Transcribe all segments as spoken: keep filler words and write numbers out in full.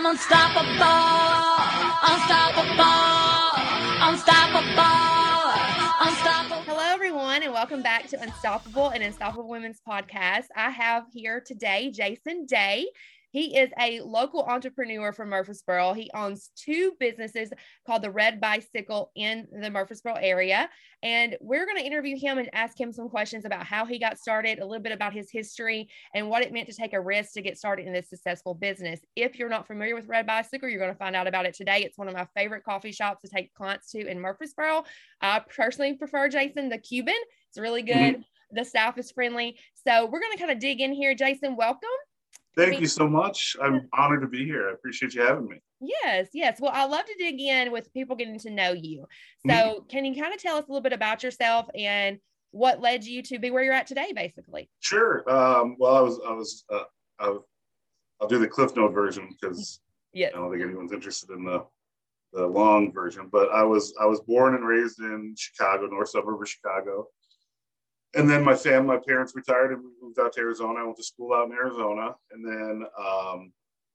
I'm unstoppable, unstoppable, unstoppable, unstoppable. Hello, everyone, and welcome back to Unstoppable and Unstoppable Women's Podcast. I have here today Jason Day. He is a local entrepreneur from Murfreesboro. He owns two businesses called the Red Bicycle in the Murfreesboro area. And we're going to interview him and ask him some questions about how he got started, a little bit about his history, and what it meant to take a risk to get started in this successful business. If you're not familiar with Red Bicycle, you're going to find out about it today. It's one of my favorite coffee shops to take clients to in Murfreesboro. I personally prefer, Jason, the Cuban. It's really good. Mm-hmm. The staff is friendly. So we're going to kind of dig in here. Jason, welcome. Thank I mean, you so much. I'm honored to be here. I appreciate you having me. Yes, yes. Well, I love to dig in with people getting to know you. So mm-hmm. Can you kind of tell us a little bit about yourself and what led you to be where you're at today, basically? Sure. Um, well, I was, I was, uh, I was, I'll do the Cliff Note version because yes. I don't think anyone's interested in the, the long version, but I was, I was born and raised in Chicago, north suburb of Chicago. And then my family, my parents retired and we moved out to Arizona. I went to school out in Arizona. And then um,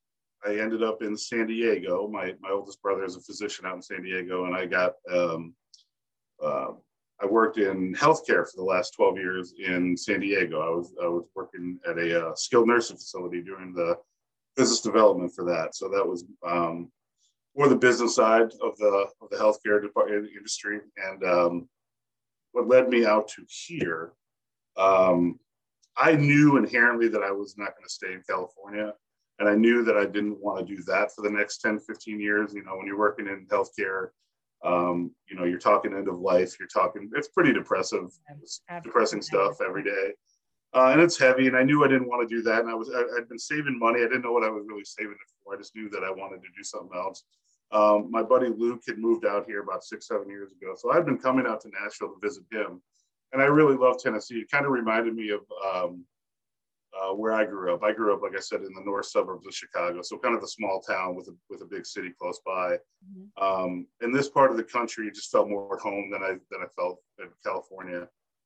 I ended up in San Diego. My my oldest brother is a physician out in San Diego. And I got, um, uh, I worked in healthcare for the last twelve years in San Diego. I was I was working at a uh, skilled nursing facility doing the business development for that. So that was um, more the business side of the, of the healthcare department, industry. And um, what led me out to here, um, I knew inherently that I was not going to stay in California. And I knew that I didn't want to do that for the next ten, fifteen years. You know, when you're working in healthcare, um, you know, you're talking end of life, you're talking, it's pretty depressive, it's depressing stuff every day. Uh, and it's heavy. And I knew I didn't want to do that. And I was, I, I'd been saving money. I didn't know what I was really saving it for. I just knew that I wanted to do something else. Um, my buddy Luke had moved out here about six, seven years ago. So I'd been coming out to Nashville to visit him. And I really love Tennessee. It kind of reminded me of um, uh, where I grew up. I grew up, like I said, in the north suburbs of Chicago. So kind of a small town with a, with a big city close by. Mm-hmm. Um, in this part of the country, it just felt more at home than I, than I felt in California.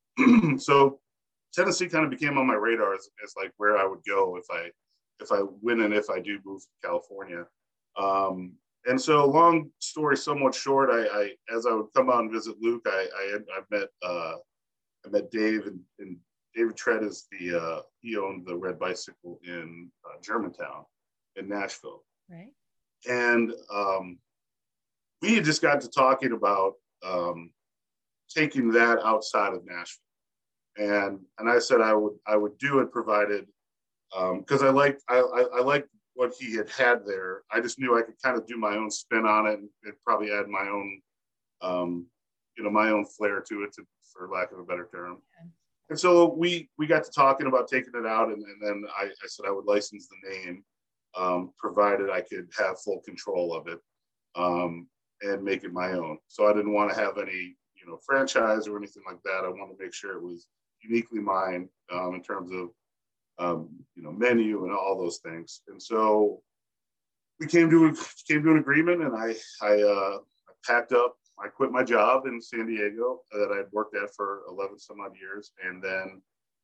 So Tennessee kind of became on my radar as, as like where I would go if I, if I win and if I do move to California. Um, And so, long story somewhat short, I, I as I would come out and visit Luke, I I, had, I met uh, I met Dave, and, and David Tread is the uh, he owned the Red Bicycle in uh, Germantown, in Nashville, right? And um, we had just got to talking about um, taking that outside of Nashville, and and I said I would I would do it provided because um, I liked I I, I liked. what he had had there. I just knew I could kind of do my own spin on it and, and probably add my own, um, you know, my own flair to it, to, for lack of a better term. Okay. And so we we got to talking about taking it out, and, and then I, I said I would license the name, um, provided I could have full control of it um, and make it my own. So I didn't want to have any, you know, franchise or anything like that. I wanted to make sure it was uniquely mine um, in terms of Um, you know, menu and all those things. And so we came to came to an agreement, and I I, uh, I packed up. I quit my job in San Diego that I'd worked at for eleven some odd years, and then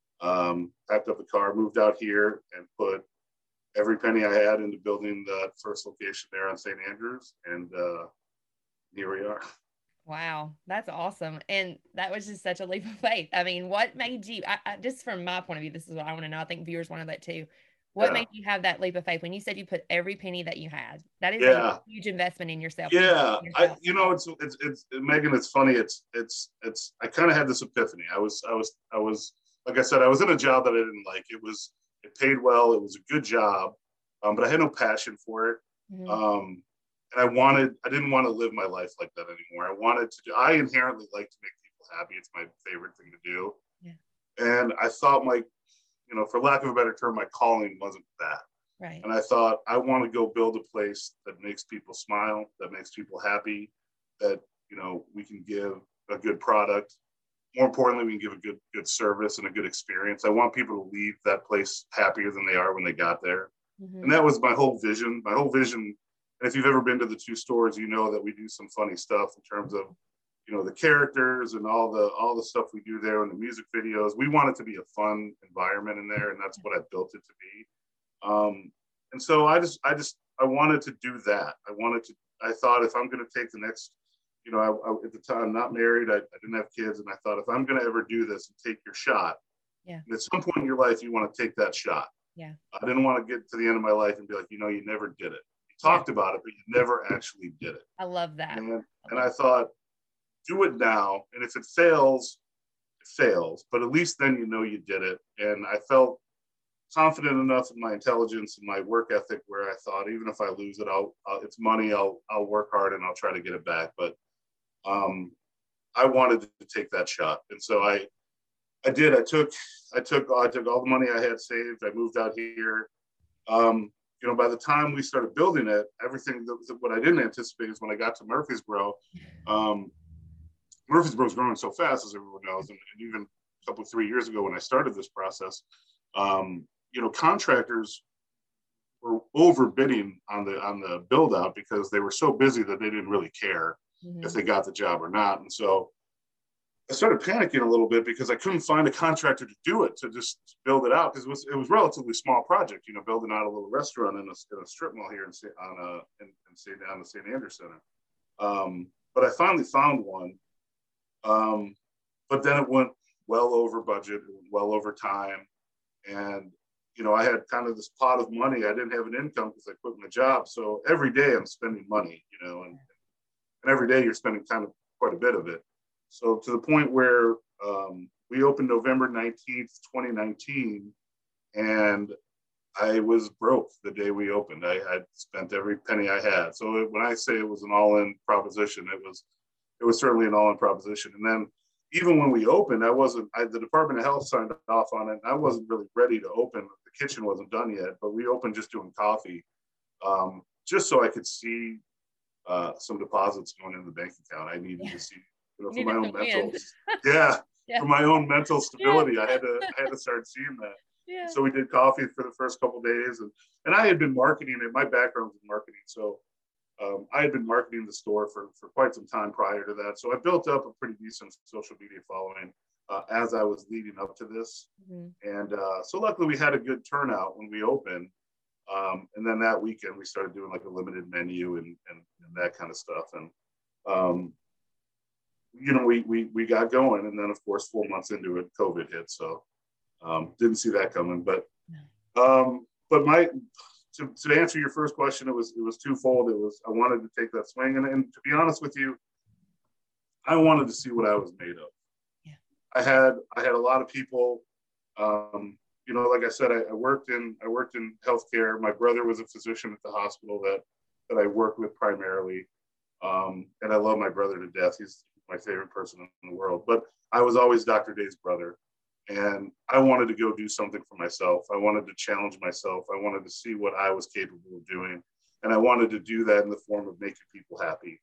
um, packed up the car, moved out here, and put every penny I had into building the first location there on Saint Andrews, and uh, here we are. Wow, that's awesome. And that was just such a leap of faith. I mean, what made you, I, I, just from my point of view, this is what I want to know. I think viewers want to know that too. What yeah. made you have that leap of faith when you said you put every penny that you had? That is yeah. a huge investment in yourself. Yeah, in yourself. I, you know, it's, it's, it's, Megan, it's funny. It's, it's, it's, I kind of had this epiphany. I was, I was, I was, like I said, I was in a job that I didn't like. It was, it paid well. It was a good job, um, but I had no passion for it. Mm-hmm. Um, And I wanted, I didn't want to live my life like that anymore. I wanted to do, I inherently like to make people happy. It's my favorite thing to do. Yeah. And I thought my, you know, for lack of a better term, my calling wasn't that. Right. And I thought, I want to go build a place that makes people smile, that makes people happy, that, you know, we can give a good product. More importantly, we can give a good, good service and a good experience. I want people to leave that place happier than they are when they got there. Mm-hmm. And that was my whole vision, my whole vision. And if you've ever been to the two stores, you know that we do some funny stuff in terms of, you know, the characters and all the all the stuff we do there and the music videos. We want it to be a fun environment in there, and that's what I built it to be. Um, and so I just I just I wanted to do that. I wanted to, I thought if I'm going to take the next, you know, I, I, at the time, not married, I, I didn't have kids. And I thought, if I'm going to ever do this and take your shot, yeah. at some point in your life, you want to take that shot. Yeah. I didn't want to get to the end of my life and be like, you know, you never did it. You talked yeah. about it, but you never actually did it. I love that. And, I, and I thought, do it now. And if it fails, it fails. But at least then you know you did it. And I felt confident enough in my intelligence and my work ethic where I thought, even if I lose it, I'll, I'll it's money. I'll I'll work hard and I'll try to get it back. But um, I wanted to take that shot, and so I I did. I took I took I took all the money I had saved. I moved out here. Um, you know, by the time we started building it, everything that, what I didn't anticipate is when I got to Murfreesboro. Um, Murfreesboro is growing so fast, as everyone knows, and, and even a couple three years ago when I started this process, um, you know, contractors were overbidding on the on the build out because they were so busy that they didn't really care mm-hmm. if they got the job or not. And so I started panicking a little bit because I couldn't find a contractor to do it, to just build it out, because it was it was a relatively small project, you know, building out a little restaurant in a, in a strip mall here in on a in, in Saint on the Saint Andrews Center. Um, but I finally found one. Um, but then it went well over budget, well over time. And, you know, I had kind of this pot of money. I didn't have an income because I quit my job. So every day I'm spending money, you know, and, and every day you're spending kind of quite a bit of it. So to the point where um, we opened November nineteenth, twenty nineteen, and I was broke the day we opened. I had spent every penny I had. So it, when I say it was an all-in proposition, it was it was certainly an all-in proposition. And then even when we opened, I wasn't, I, the Department of Health signed off on it, and I wasn't really ready to open. The kitchen wasn't done yet, but we opened just doing coffee, um, just so I could see uh, some deposits going in the bank account. I needed yeah. to see, you know, for my own mental, yeah, yeah, for my own mental stability. Yeah. I had to, I had to start seeing that. Yeah. So we did coffee for the first couple of days, and and I had been marketing it. My background was in marketing, so um, I had been marketing the store for for quite some time prior to that. So I built up a pretty decent social media following uh, as I was leading up to this, mm-hmm. and uh, so luckily we had a good turnout when we opened. Um, and then that weekend we started doing like a limited menu and and, and that kind of stuff, and um, you know we we we got going, and then of course four months into it, COVID hit. So. Um, didn't see that coming, but um, but my to, to answer your first question, it was it was twofold. It was I wanted to take that swing, and, and to be honest with you, I wanted to see what I was made of. Yeah. I had I had a lot of people, um, you know, like I said, I, I worked in I worked in healthcare. My brother was a physician at the hospital that that I worked with primarily, um, and I love my brother to death. He's my favorite person in the world. But I was always Doctor Day's brother. And I wanted to go do something for myself. I wanted to challenge myself. I wanted to see what I was capable of doing. And I wanted to do that in the form of making people happy.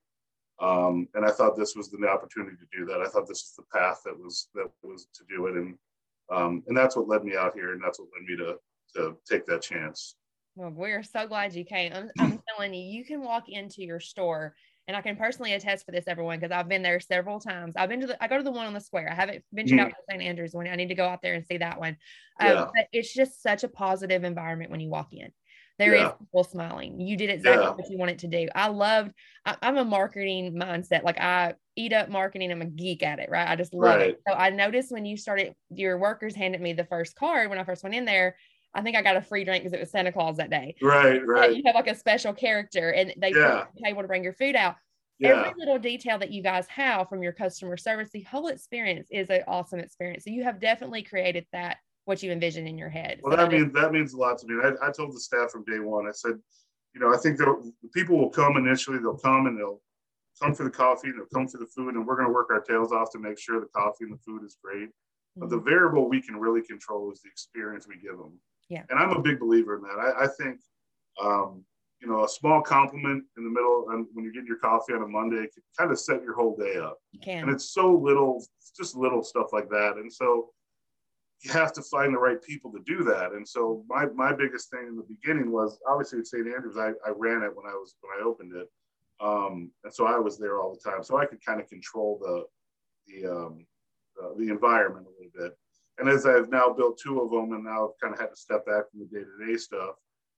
Um, and I thought this was the opportunity to do that. I thought this was the path that was that was to do it. And um, and that's what led me out here. And that's what led me to, to take that chance. Well, we're so glad you came. I'm, I'm telling you, you can walk into your store. And I can personally attest for this, everyone, because I've been there several times. I've been to the, I go to the one on the square. I haven't ventured mm-hmm. out to Saint Andrews one. I need to go out there and see that one. Um, yeah. But it's just such a positive environment when you walk in. There yeah. is people smiling. You did exactly yeah. what you wanted to do. I loved, I, I'm a marketing mindset. Like I eat up marketing. I'm a geek at it, right? I just love right. it. So I noticed when you started, your workers handed me the first card when I first went in there. I think I got a free drink because it was Santa Claus that day. Right, right. You have like a special character and they yeah. put the table to bring your food out. Yeah. Every little detail that you guys have from your customer service, the whole experience is an awesome experience. So you have definitely created that, what you envision in your head. Well, so that, that means, is- that means a lot to me. I, I told the staff from day one, I said, you know, I think that people will come initially, they'll come and they'll come for the coffee, and they'll come for the food, and we're going to work our tails off to make sure the coffee and the food is great. Mm-hmm. But the variable we can really control is the experience we give them. Yeah. And I'm a big believer in that. I, I think, um, you know, a small compliment in the middle, and when you're getting your coffee on a Monday, it can kind of set your whole day up. You can. And it's so little, just little stuff like that. And so you have to find the right people to do that. And so my my biggest thing in the beginning was obviously at Saint Andrews, I, I ran it when I was when I opened it. Um, and so I was there all the time. So I could kind of control the the um, uh, the environment a little bit. And as I've now built two of them, and now I've kind of had to step back from the day-to-day stuff,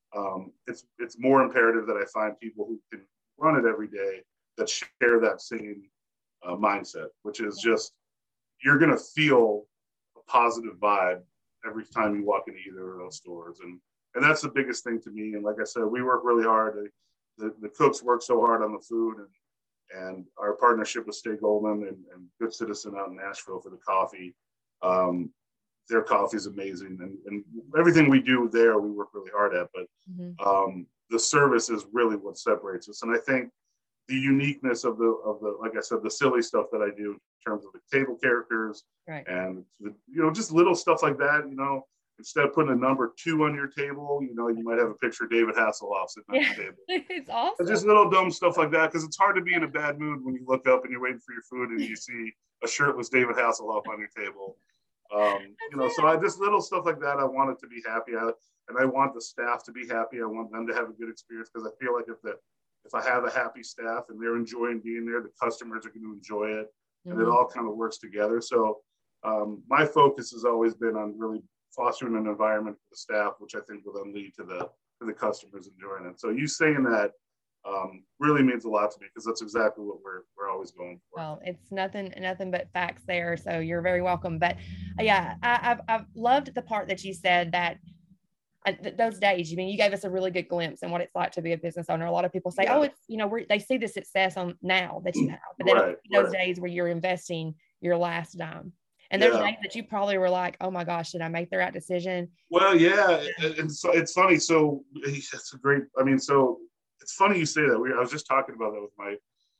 um, it's it's more imperative that I find people who can run it every day that share that same uh, mindset, which is just, you're going to feel a positive vibe every time you walk into either of those stores. And and that's the biggest thing to me. And like I said, we work really hard. The, the cooks work so hard on the food, and, and our partnership with Stay Golden and, and Good Citizen out in Nashville for the coffee. Um, their coffee is amazing. And, and everything we do there, we work really hard at. But mm-hmm. um, the service is really what separates us. And I think the uniqueness of the, of the, like I said, the silly stuff that I do in terms of the table characters, right. and, the, you know, just little stuff like that, you know, instead of putting a number two on your table, you know, you might have a picture of David Hasselhoff sitting yeah. on your table. It's awesome. And just little dumb stuff like that, because it's hard to be in a bad mood when you look up and you're waiting for your food and you see a shirtless David Hasselhoff on your table. Um, you know, so I just little stuff like that. I want it to be happy, I, and I want the staff to be happy. I want them to have a good experience, because I feel like if the if I have a happy staff and they're enjoying being there, the customers are going to enjoy it, mm-hmm. and it all kind of works together. So um, my focus has always been on really fostering an environment for the staff, which I think will then lead to the to the customers enjoying it. So you saying that um, really means a lot to me, because that's exactly what we're we're always going for. Well, it's nothing nothing but facts there. So you're very welcome. But yeah, I, I've I've loved the part that you said that. Uh, th- those days, you mean, you gave us a really good glimpse in what it's like to be a business owner. A lot of people say, yeah. oh, it's, you know, we're, they see the success on now that you have, but they right, don't see those right. days where you're investing your last dime. And there's yeah. days that you probably were like, oh my gosh, did I make the right decision? Well, yeah. And so it's funny. So it's a great, I mean, so it's funny you say that. We, I was just talking about that with my,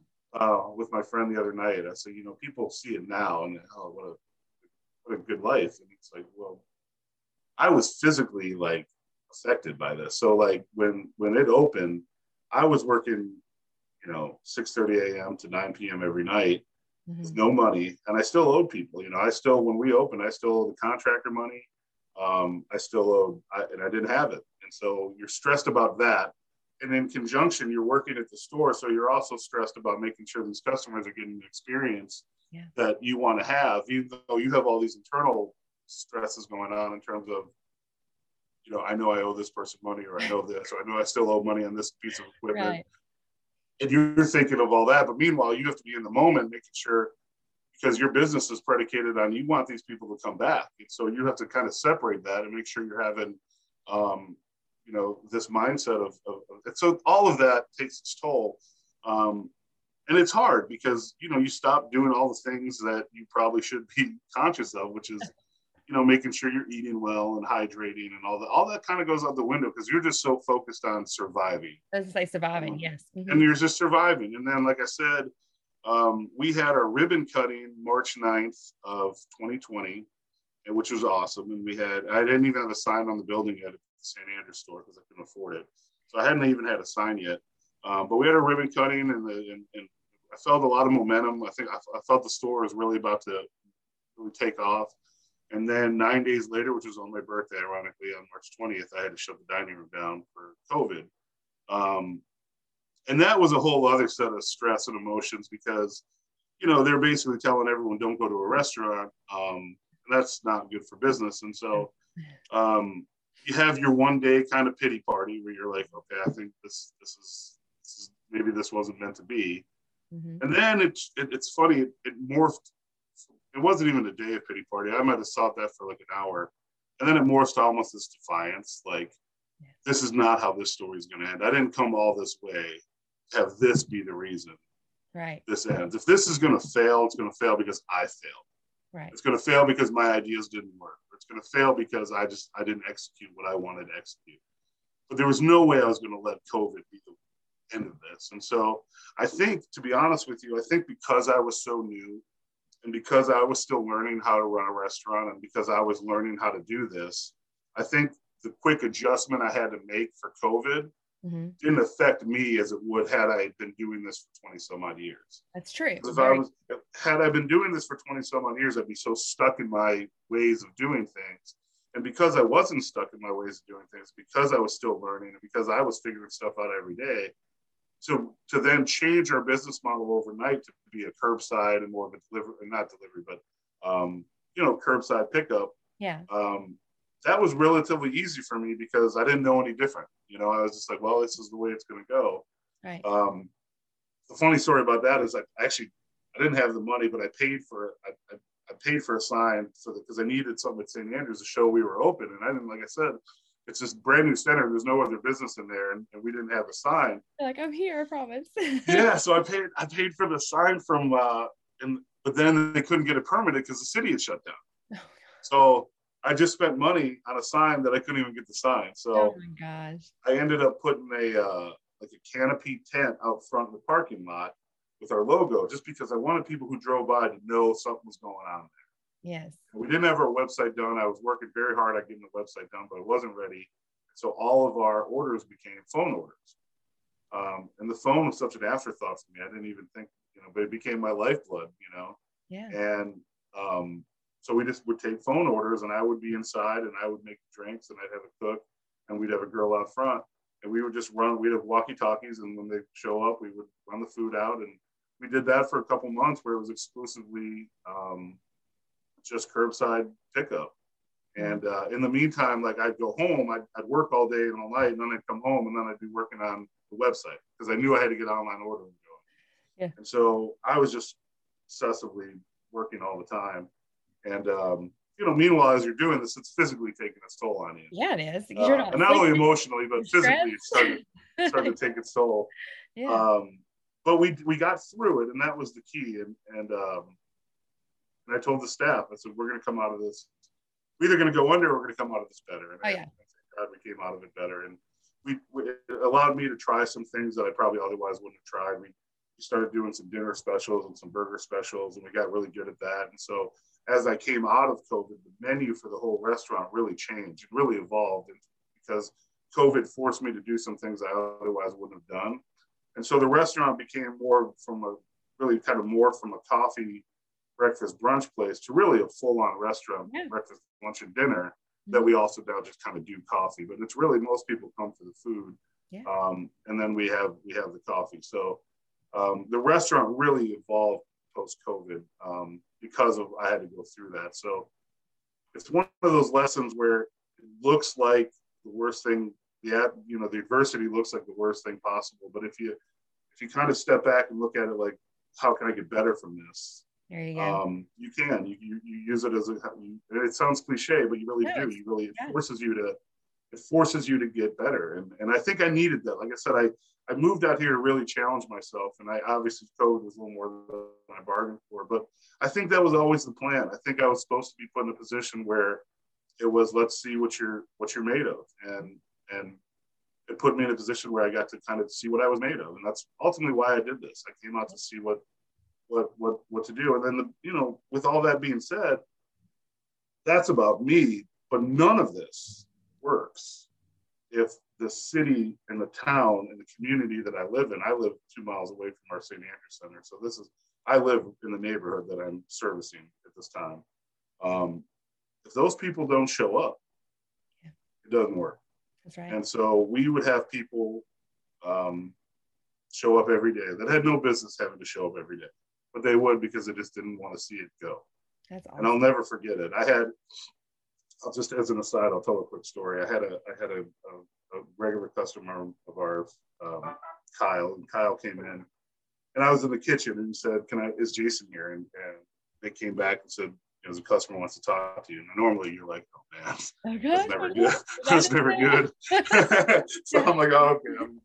uh, with my friend the other night. I said, you know, people see it now and, oh, what a, what a good life. And it's like, well, I was physically like affected by this. So like when when it opened, I was working, you know, six thirty a.m. to nine p.m. every night mm-hmm. with no money, and I still owed people. You know, I still, when we opened, I still owed the contractor money. Um, I still owed, I, and I didn't have it. And so you're stressed about that. And in conjunction, you're working at the store, so you're also stressed about making sure these customers are getting the experience yeah. that you want to have, even though you have all these internal stresses going on in terms of, you know, I know I owe this person money, or I know this, or I know I still owe money on this piece of equipment. Right. And you're thinking of all that, but meanwhile, you have to be in the moment, making sure, because your business is predicated on, you want these people to come back. And so you have to kind of separate that and make sure you're having, um, you know, this mindset of, of, of, so all of that takes its toll. Um, and it's hard because, you know, you stop doing all the things that you probably should be conscious of, which is, you know, making sure you're eating well and hydrating and all that. All that kind of goes out the window because you're just so focused on surviving. As I say, surviving, um, yes. Mm-hmm. And you're just surviving. And then, like I said, um, we had our ribbon cutting March ninth of twenty twenty, which was awesome. And we had, I didn't even have a sign on the building yet at the Saint Andrews store because I couldn't afford it. So I hadn't even had a sign yet. Um, but we had a ribbon cutting, and, the, and, and I felt a lot of momentum. I think I, I felt the store was really about to really take off. And then nine days later, which was on my birthday, ironically, on March twentieth, I had to shut the dining room down for COVID. Um, and that was a whole other set of stress and emotions because, you know, they're basically telling everyone don't go to a restaurant. Um, and that's not good for business. And so um, you have your one day kind of pity party where you're like, okay, I think this this is, this is maybe this wasn't meant to be. Mm-hmm. And then it, it, it's funny, it, it morphed. It wasn't even a day of pity party. I might have sought that for like an hour. And then it morphed to almost this defiance. Like, yes. This is not how this story is going to end. I didn't come all this way to have this be the reason right. this ends. If this is going to fail, it's going to fail because I failed. Right. It's going to fail because my ideas didn't work. Or it's going to fail because I just, I didn't execute what I wanted to execute. But there was no way I was going to let COVID be the end of this. And so I think, to be honest with you, I think because I was so new, and because I was still learning how to run a restaurant, and because I was learning how to do this, I think the quick adjustment I had to make for COVID mm-hmm. didn't affect me as it would had I been doing this for twenty some odd years. That's true. If I was, had I been doing this for twenty some odd years, I'd be so stuck in my ways of doing things. And because I wasn't stuck in my ways of doing things, because I was still learning, and because I was figuring stuff out every day, So to then change our business model overnight to be a curbside and more of a delivery, not delivery, but, um, you know, curbside pickup. Yeah. Um, that was relatively easy for me because I didn't know any different. You know, I was just like, well, this is the way it's going to go. Right. Um, the funny story about that is I actually, I didn't have the money, but I paid for, I, I, I paid for a sign so that, because I needed something at Saint Andrews to show we were open. And I didn't, like I said, it's this brand new center. There's no other business in there, and, and we didn't have a sign. You're like, I'm here, I promise. Yeah, so I paid. I paid for the sign from, uh, and but then they couldn't get it permitted because the city had shut down. Oh, so I just spent money on a sign that I couldn't even get the sign. So oh my gosh, I ended up putting a uh, like a canopy tent out front in the parking lot with our logo, just because I wanted people who drove by to know something was going on there. Yes. We didn't have our website done. I was working very hard on getting the website done, but it wasn't ready. So all of our orders became phone orders. Um, and the phone was such an afterthought to me. I didn't even think, you know, but it became my lifeblood, you know? Yeah. And um, so we just would take phone orders, and I would be inside, and I would make drinks, and I'd have a cook, and we'd have a girl out front, and we would just run, we'd have walkie-talkies, and when they show up, we would run the food out. And we did that for a couple months where it was exclusively, um, just curbside pickup. And uh, in the meantime, like I'd go home, I'd, I'd work all day and all night, and then I'd come home, and then I'd be working on the website because I knew I had to get online ordering going. Yeah. And so I was just obsessively working all the time. And, um, you know, meanwhile, as you're doing this, it's physically taking its toll on you. Yeah, it is. Uh, you're not and not only emotionally, but physically, it's starting, starting to take its toll. Yeah. Um, but we we got through it, and that was the key. And, and, um, and I told the staff, I said, we're going to come out of this. We're either going to go under or we're going to come out of this better. And oh, I, yeah. I thank God we came out of it better. And we, we, it allowed me to try some things that I probably otherwise wouldn't have tried. We, we started doing some dinner specials and some burger specials, and we got really good at that. And so as I came out of COVID, the menu for the whole restaurant really changed. It really evolved because COVID forced me to do some things I otherwise wouldn't have done. And so the restaurant became more from a, really kind of more from a coffee breakfast brunch place to really a full-on restaurant, yeah. breakfast, lunch, and dinner, mm-hmm. that we also now just kind of do coffee. But it's really, most people come for the food, yeah. um, and then we have we have the coffee. So um, the restaurant really evolved post-COVID um, because of I had to go through that. So it's one of those lessons where it looks like the worst thing, the you know the adversity looks like the worst thing possible. But if you if you kind of step back and look at it like, how can I get better from this? There you go. Um, you can. You, you you use it as a. You, it sounds cliche, but you really no, do. You really it yeah. forces you to. It forces you to get better, and and I think I needed that. Like I said, I I moved out here to really challenge myself, and I obviously COVID was a little more than I bargained for, but I think that was always the plan. I think I was supposed to be put in a position where it was, let's see what you're what you're made of, and and it put me in a position where I got to kind of see what I was made of, and that's ultimately why I did this. I came out to see what. What, what what to do. And then, the, you know, with all that being said, that's about me, but none of this works if the city and the town and the community that I live in, I live two miles away from our Saint Andrews Center. So this is, I live in the neighborhood that I'm servicing at this time. Um, if those people don't show up, yeah. it doesn't work. That's right. And so we would have people um, show up every day that had no business having to show up every day. But they would because they just didn't want to see it go. That's awesome. And I'll never forget it. I had, I'll just as an aside, I'll tell a quick story. I had a, I had a, a, a regular customer of ours, um, Kyle, and Kyle came in, and I was in the kitchen and he said, "Can I? Is Jason here?" And, and they came back and said, "As a customer wants to talk to you." And normally you're like, "Oh man, okay. that's never good. That's never good." So I'm like, "Oh, okay." I'm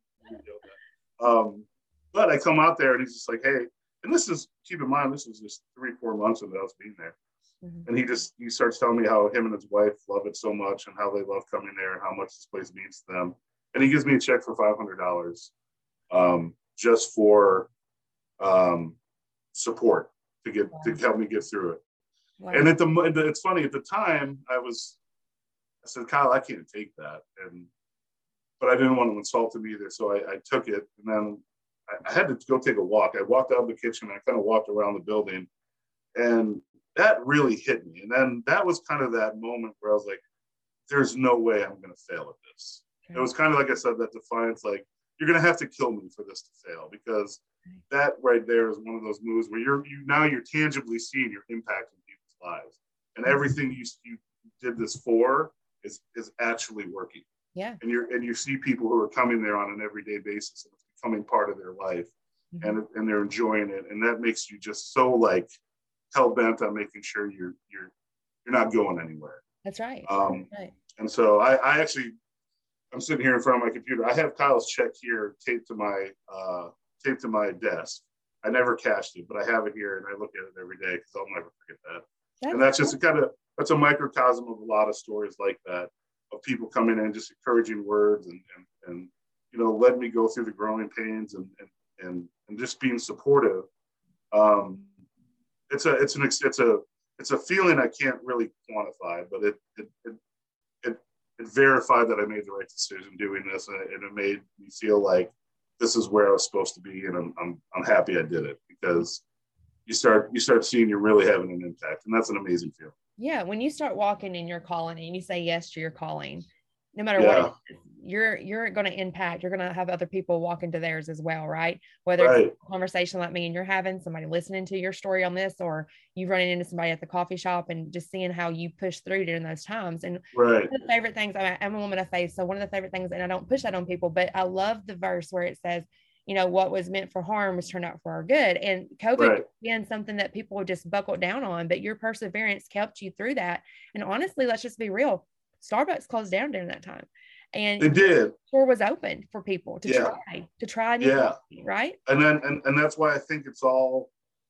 um, but I come out there and he's just like, "Hey." And this is, keep in mind, this was just three, four months of us being there. Mm-hmm. And he just, he starts telling me how him and his wife love it so much and how they love coming there and how much this place means to them. And he gives me a check for five hundred dollars um, just for um, support to get, wow. to help me get through it. Wow. And at the, it's funny, at the time I was, I said, "Kyle, I can't take that." And, but I didn't want to insult him either. So I, I took it, and then I had to go take a walk. I walked out of the kitchen. I kind of walked around the building, and that really hit me. And then that was kind of that moment where I was like, there's no way I'm going to fail at this. Okay. It was kind of like I said, that defiance, like, you're going to have to kill me for this to fail, because okay. that right there is one of those moves where you're, you now you're tangibly seeing your impact in people's lives. And everything you, you did this for is, is actually working. Yeah. And you're and you see people who are coming there on an everyday basis, and it's becoming part of their life, mm-hmm. and and they're enjoying it, and that makes you just so like hell bent on making sure you're you're you're not going anywhere. That's right. Um, That's right. And so I, I actually, I'm sitting here in front of my computer. I have Kyle's check here taped to my uh, taped to my desk. I never cashed it, but I have it here, and I look at it every day because I'll never forget that. That's and that's cool. just a kind of that's a microcosm of a lot of stories like that, of people coming in, just encouraging words, and and, and you know, letting me go through the growing pains, and and and, and just being supportive. Um, it's a it's an it's a it's a feeling I can't really quantify, but it it it it, it verified that I made the right decision doing this, and it, and it made me feel like this is where I was supposed to be, and I'm I'm I'm happy I did it, because you start you start seeing you're really having an impact, and that's an amazing feeling. Yeah, when you start walking in your calling and you say yes to your calling, no matter yeah. what, you're you're going to impact. You're going to have other people walk into theirs as well, right? Whether right. it's a conversation like me and you're having, somebody listening to your story on this, or you running into somebody at the coffee shop and just seeing how you push through during those times. And right. one of the favorite things, I'm a, I'm a woman of faith, so one of the favorite things, and I don't push that on people, but I love the verse where it says, you know, what was meant for harm was turned out for our good. And COVID right. has been something that people just buckled down on, but your perseverance kept you through that. And honestly, let's just be real. Starbucks closed down during that time. And it did. The store was open for people to yeah. try, to try new yeah. coffee, right? And then, and, and that's why I think it's all,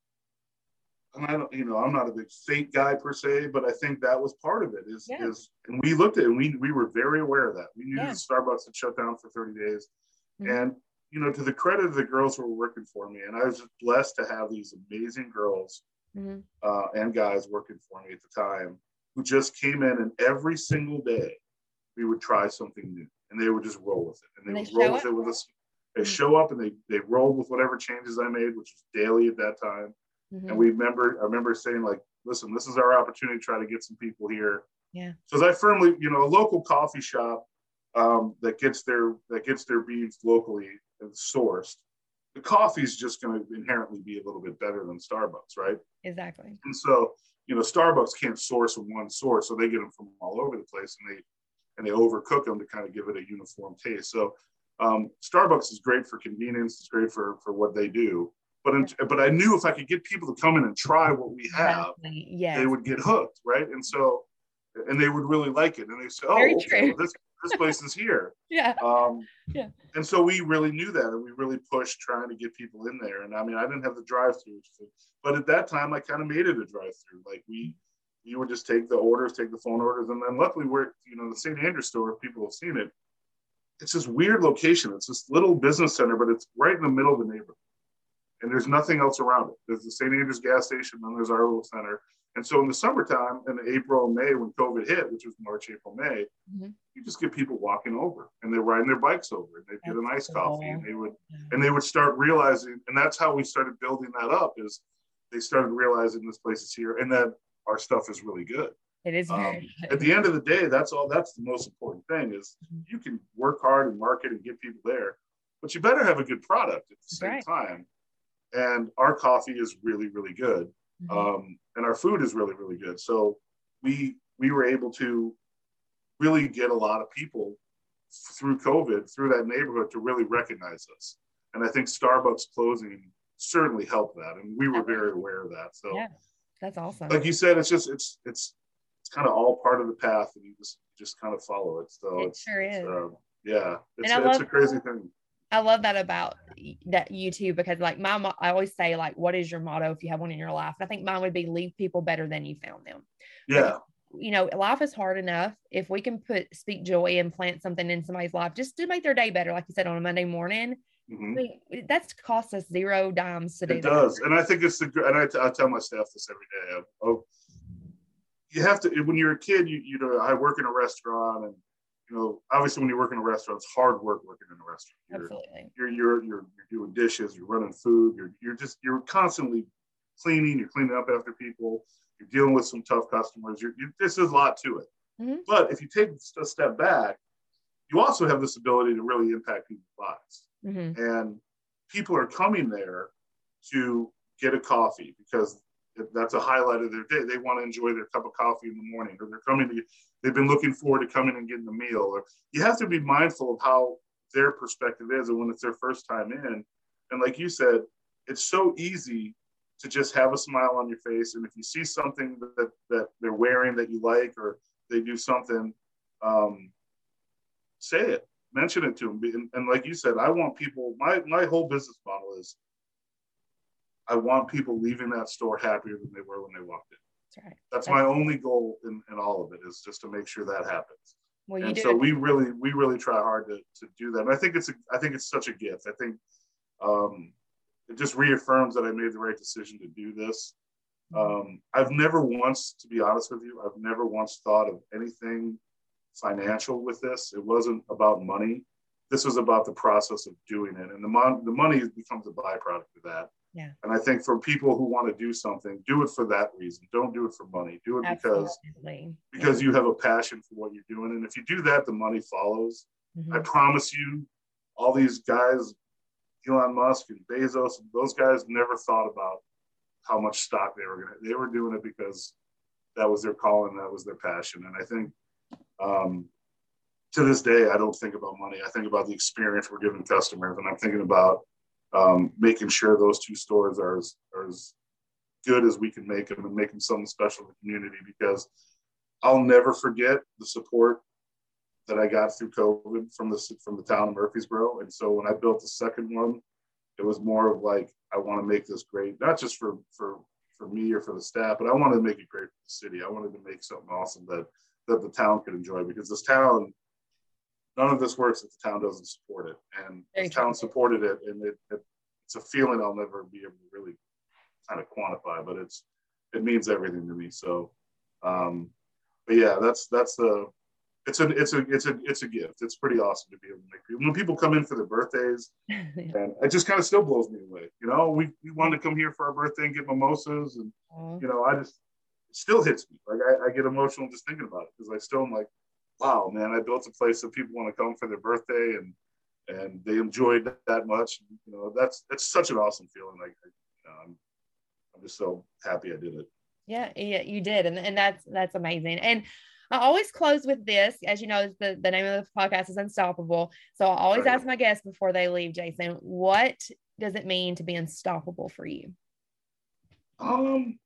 and I don't, you know, I'm not a big fate guy per se, but I think that was part of it is, yeah. is, and we looked at it and we, we were very aware of that. We knew yeah. that Starbucks had shut down for thirty days. Mm-hmm. And, you know, to the credit of the girls who were working for me, and I was just blessed to have these amazing girls mm-hmm. uh, and guys working for me at the time, who just came in, and every single day we would try something new, and they would just roll with it. And they, and they would roll with up. it with us. They mm-hmm. show up and they they rolled with whatever changes I made, which was daily at that time. Mm-hmm. And we remember, I remember saying, like, listen, this is our opportunity to try to get some people here. Yeah. So I firmly, you know, a local coffee shop um, that gets their that gets their beans locally and sourced, the coffee is just going to inherently be a little bit better than Starbucks, right? Exactly. And so, you know, Starbucks can't source from one source, so they get them from all over the place, and they and they overcook them to kind of give it a uniform taste. So um, Starbucks is great for convenience. It's great for for what they do. But in, but I knew if I could get people to come in and try what we have, exactly. yes. they would get hooked, right? And so, and they would really like it. And they say, oh, Very okay, true. well, this this place is here. Yeah. Um, yeah. And so we really knew that, and we really pushed trying to get people in there. And I mean, I didn't have the drive-through, but at that time, I kind of made it a drive-through. Like we, you would just take the orders, take the phone orders, and then luckily we're, you know, the Saint Andrews store, if people have seen it, it's this weird location. It's this little business center, but it's right in the middle of the neighborhood, and there's nothing else around it. There's the Saint Andrews gas station, and there's our little center. And so in the summertime, in April and May, when COVID hit, which was March, April, May, mm-hmm. you just get people walking over, and they're riding their bikes over, and they get an iced coffee, and they would, and they would start realizing, and that's how we started building that up. Is they started realizing this place is here, and that our stuff is really good. It is very um, good. At the end of the day, that's all. That's the most important thing. Is mm-hmm. you can work hard and market and get people there, but you better have a good product at the same right. time. And our coffee is really, really good. Mm-hmm. Um, and our food is really, really good. So we we were able to really get a lot of people through COVID, through that neighborhood, to really recognize us. And I think Starbucks closing certainly helped that. And we were okay. very aware of that. So yeah, that's awesome. Like you said, it's just it's it's it's kind of all part of the path, and you just just kind of follow it. So it it's, sure is. It's, uh, yeah, it's, and it's a crazy thing. I love that about that you too, because like my, I always say, like, what is your motto if you have one in your life? And I think mine would be leave people better than you found them. Yeah. Like, you know, life is hard enough. If we can put, speak joy and plant something in somebody's life, just to make their day better, like you said, on a Monday morning, mm-hmm. I mean, that's cost us zero dimes to do. It does. And I think it's the, and I, t- I tell my staff this every day. Oh, you have to, when you're a kid, you, you know, I work in a restaurant, and you know, obviously when you work in a restaurant, it's hard work working in a restaurant. You're, Absolutely. You're, you're, you're, you're doing dishes, you're running food, you're, you're just, you're constantly cleaning, you're cleaning up after people, you're dealing with some tough customers. You're, you, this is a lot to it. Mm-hmm. But if you take a step back, you also have this ability to really impact people's lives. Mm-hmm. And people are coming there to get a coffee because that's a highlight of their day. They want to enjoy their cup of coffee in the morning, or they're coming to, they've been looking forward to coming and getting the meal. Or you have to be mindful of how their perspective is, and when it's their first time in. And like you said, it's so easy to just have a smile on your face. And if you see something that, that they're wearing that you like, or they do something, um, say it, mention it to them. And, and like you said, I want people, my, my whole business model is I want people leaving that store happier than they were when they walked in. That's right. That's, That's my only goal in, in all of it, is just to make sure that happens. Well, you and do. so we really, we really try hard to, to do that. And I think it's, a, I think it's such a gift. I think um, it just reaffirms that I made the right decision to do this. Um, I've never once, to be honest with you, I've never once thought of anything financial with this. It wasn't about money. This was about the process of doing it. And the, mon- the money becomes a byproduct of that. Yeah. And I think for people who want to do something, do it for that reason. Don't do it for money. Do it because, because yeah. you have a passion for what you're doing. And if you do that, the money follows. Mm-hmm. I promise you, all these guys, Elon Musk and Bezos, those guys never thought about how much stock they were going to, they were doing it because that was their calling, that was their passion. And I think um, to this day, I don't think about money. I think about the experience we're giving customers. And I'm thinking about um, making sure those two stores are as, are as good as we can make them, and make them something special in the community, because I'll never forget the support that I got through COVID from the, from the town of Murfreesboro. And so when I built the second one, it was more of like, I want to make this great, not just for, for, for me or for the staff, but I wanted to make it great for the city. I wanted to make something awesome that, that the town could enjoy, because this town, none of this works if the town doesn't support it. And the town supported it, and it, it, it's a feeling I'll never be able to really kind of quantify, but it's, it means everything to me. So, um, but yeah, that's, that's the, it's a, it's a, it's a, it's a gift. It's pretty awesome to be able to make people, when people come in for their birthdays, and it just kind of still blows me away. You know, we, we wanted to come here for our birthday and get mimosas, and, Aww. you know, I just, it still hits me. Like I, I get emotional just thinking about it, because I still am like, wow, man, I built a place that people want to come for their birthday, and, and they enjoyed that, that much. You know, that's, that's such an awesome feeling. Like, you know, I'm, I'm just so happy I did it. Yeah, yeah, you did. And, and that's, that's amazing. And I always close with this. As you know, the, the name of the podcast is Unstoppable. So I always right. ask my guests before they leave, Jason, what does it mean to be unstoppable for you? Um,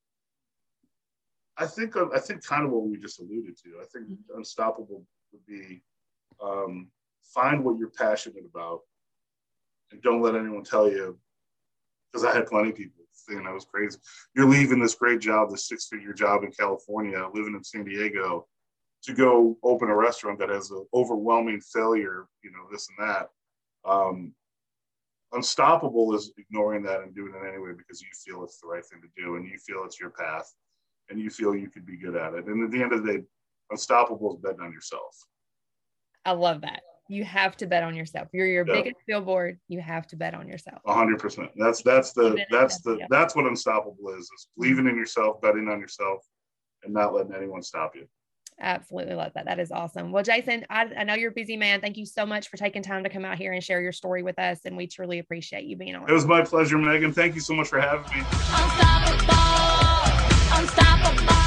I think, I think kind of what we just alluded to. I think mm-hmm. unstoppable would be um, find what you're passionate about, and don't let anyone tell you, because I had plenty of people thinking I was crazy. You're leaving this great job, this six-figure job in California, living in San Diego, to go open a restaurant that has an overwhelming failure, you know, this and that. Um, unstoppable is ignoring that and doing it anyway, because you feel it's the right thing to do, and you feel it's your path, and you feel you could be good at it. And at the end of the day, unstoppable is betting on yourself. I love that. You have to bet on yourself. You're your yeah. biggest billboard. You have to bet on yourself. A hundred percent. That's, that's the, that's the, yeah. that's what unstoppable is, is believing in yourself, betting on yourself, and not letting anyone stop you. Absolutely love that. That is awesome. Well, Jason, I, I know you're a busy man. Thank you so much for taking time to come out here and share your story with us. And we truly appreciate you being on. It was my pleasure, Megan. Thank you so much for having me. Unstoppable. Unstoppable.